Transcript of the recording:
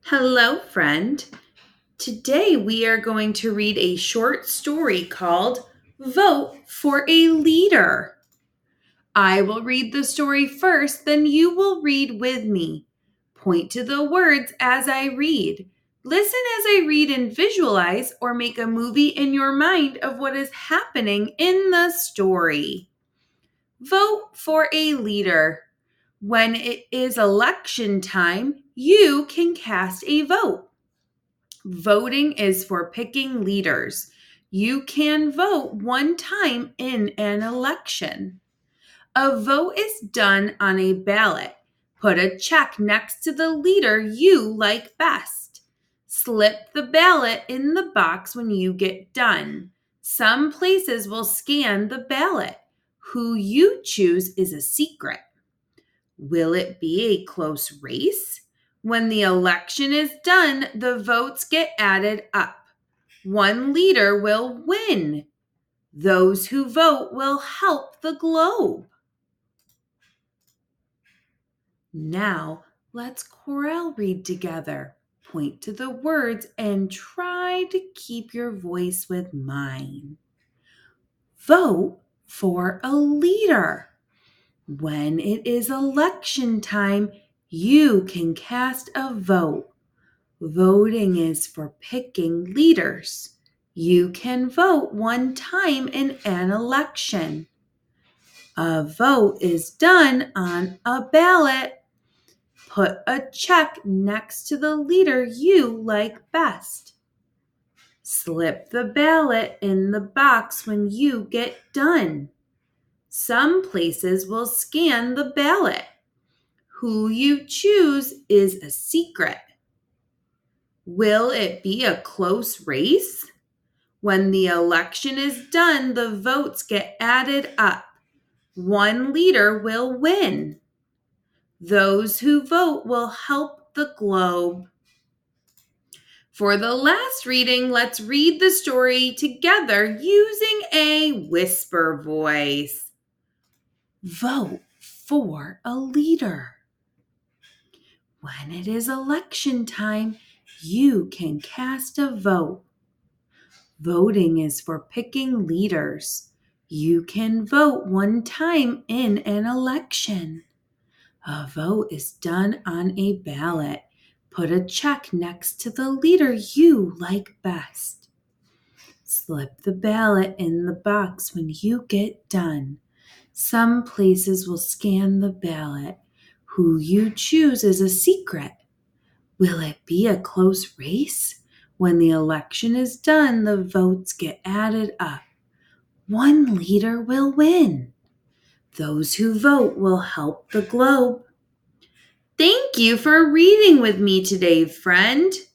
Hello, friend. Today we are going to read a short story called Vote for a Leader. I will read the story first, then you will read with me. Point to the words as I read. Listen as I read and visualize or make a movie in your mind of what is happening in the story. Vote for a leader. When it is election time, you can cast a vote. Voting is for picking leaders. You can vote one time in an election. A vote is done on a ballot. Put a check next to the leader you like best. Slip the ballot in the box when you get done. Some places will scan the ballot. Who you choose is a secret. Will it be a close race? When the election is done, the votes get added up. One leader will win. Those who vote will help the globe. Now, let's choral read together. Point to the words and try to keep your voice with mine. Vote for a leader. When it is election time, you can cast a vote. Voting is for picking leaders. You can vote one time in an election. A vote is done on a ballot. Put a check next to the leader you like best. Slip the ballot in the box when you get done. Some places will scan the ballot. Who you choose is a secret. Will it be a close race? When the election is done, the votes get added up. One leader will win. Those who vote will help the globe. For the last reading, let's read the story together using a whisper voice. Vote for a leader. When it is election time, you can cast a vote. Voting is for picking leaders. You can vote one time in an election. A vote is done on a ballot. Put a check next to the leader you like best. Slip the ballot in the box when you get done. Some places will scan the ballot. Who you choose is a secret. Will it be a close race? When the election is done, the votes get added up. One leader will win. Those who vote will help the globe. Thank you for reading with me today, friend.